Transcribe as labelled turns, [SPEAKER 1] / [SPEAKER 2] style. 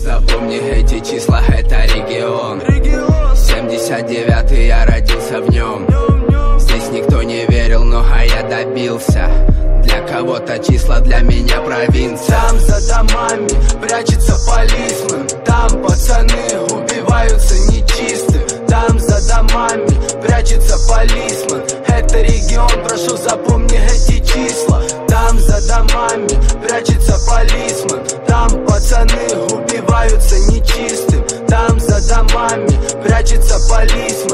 [SPEAKER 1] Запомни эти числа, это регион. 79-й, я родился в нем. Здесь никто не верил, но я добился. Для кого-то числа, для меня провинция.
[SPEAKER 2] Там за домами прячется полисмен. Там пацаны убиваются нечисты. Там за домами прячется полисмен. Это регион, прошу запомни эти числа. Там за домами прячется полисмен. Там пацаны убиваются нечистым. Там за домами прячется полисмен.